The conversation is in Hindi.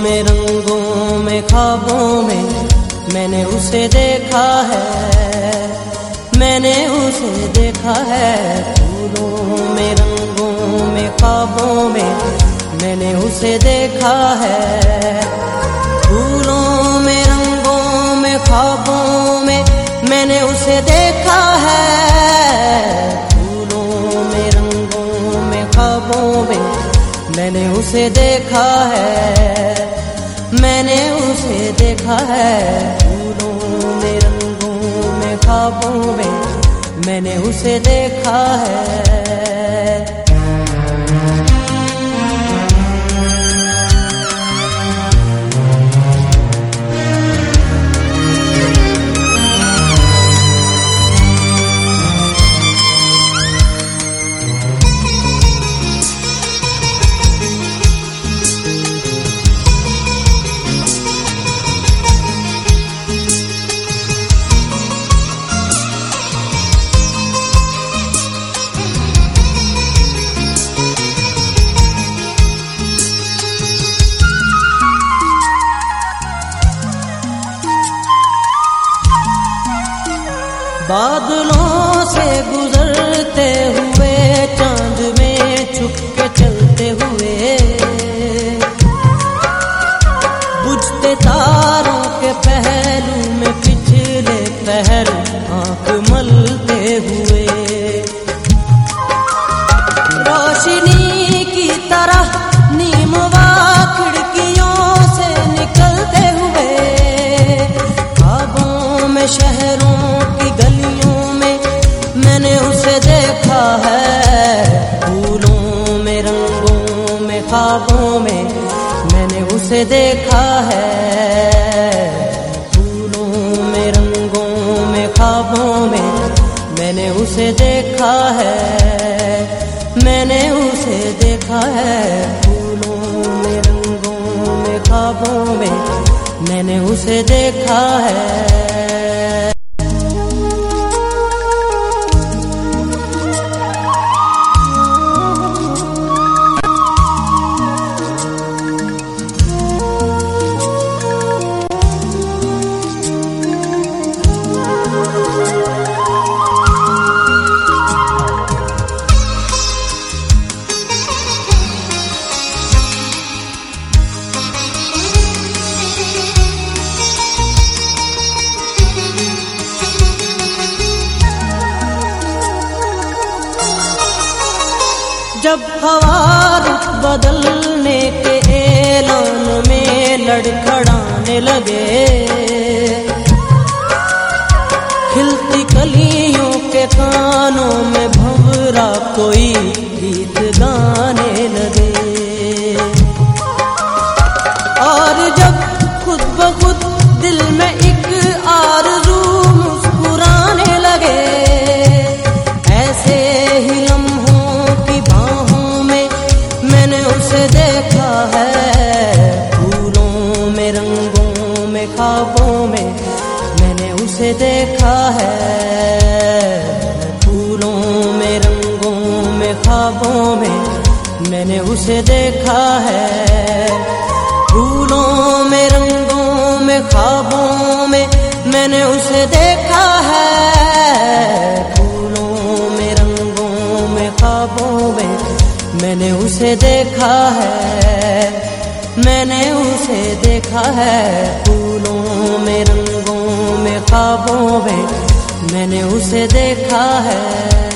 में रंगों में ख्वाबों में मैंने उसे देखा है, मैंने उसे देखा है। फूलों में रंगों में ख्वाबों में मैंने उसे देखा है। फूलों में रंगों में ख्वाबों में मैंने उसे देखा है। फूलों में रंगों में ख्वाबों में मैंने उसे देखा है, मैंने उसे देखा है। फूलों में रंगों में ख्वाबों में मैंने उसे देखा है। बादलों से गुजरते हुए चांद में छुप के चलते हुए, बुझते तारों के पहलू में पिछले पहर आंख मलते हुए, रोशनी की तरह नीमवा खिड़कियों से निकलते हुए, ख्वाबों में शहरों की गलियों में मैंने उसे देखा है। फूलों में रंगों में ख्वाबों में मैंने उसे देखा है। फूलों में रंगों में ख्वाबों में मैंने उसे देखा है, मैंने उसे देखा है। फूलों में रंगों में ख्वाबों में मैंने उसे देखा है। जब हवा रुख बदलने के ऐलान में लड़खड़ाने लगे, खिलती कलियों के कानों में भंवरा कोई गीत गाने लगे, और जब खुद ब खुद दिल में एक आरज़ू मुस्कुराने लगे, ऐसे ही उसे देखा है। फूलों में रंगों में ख्वाबों में मैंने उसे देखा है। फूलों में रंगों में ख्वाबों में मैंने उसे देखा है। फूलों में रंगों में ख्वाबों में मैंने उसे देखा है। फूलों में रंगों में ख्वाबों में मैंने उसे देखा है, मैंने उसे देखा है। फूलों में रंगों में ख्वाबों में मैंने उसे देखा है।